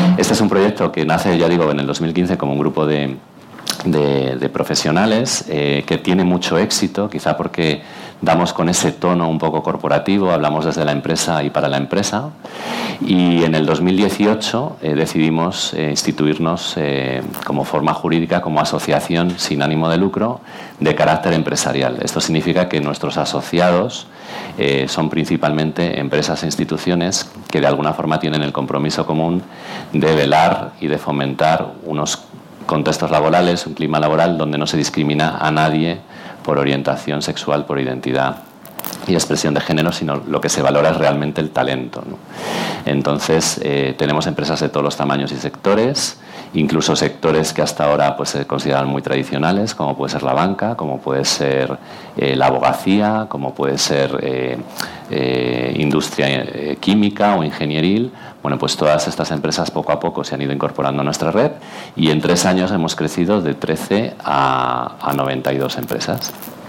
Este es un proyecto que nace, ya digo, en el 2015 como un grupo de profesionales que tiene mucho éxito, quizá porque damos con ese tono un poco corporativo, hablamos desde la empresa y para la empresa, y en el 2018 decidimos instituirnos como forma jurídica, como asociación sin ánimo de lucro de carácter empresarial. Esto significa que nuestros asociados son principalmente empresas e instituciones que de alguna forma tienen el compromiso común de velar y de fomentar unos contextos laborales, un clima laboral donde no se discrimina a nadie por orientación sexual, por identidad y expresión de género, sino lo que se valora es realmente el talento, ¿no? Entonces, tenemos empresas de todos los tamaños y sectores, incluso sectores que hasta ahora pues, se consideran muy tradicionales, como puede ser la banca, como puede ser la abogacía, como puede ser industria química o ingenieril. Bueno, pues todas estas empresas poco a poco se han ido incorporando a nuestra red y en 3 años hemos crecido de 13 a 92 empresas.